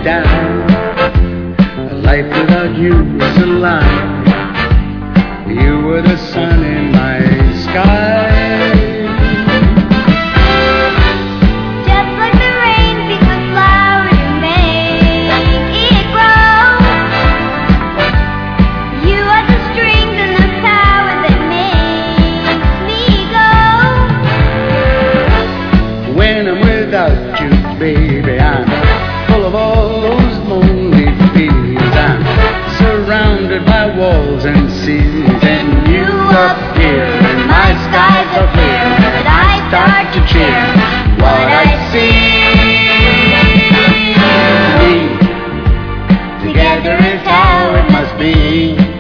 down. Life without you is a lie. You were the sun in my sky. Just like the rain beats the flower to make it grow. You are the strings and the power that makes me go. When I'm without you, baby, I'm full of all those lonely feelings. I'm surrounded by walls and seas, and you up here and my skies are clear. But I start to cheer what I see. Together is how it must be.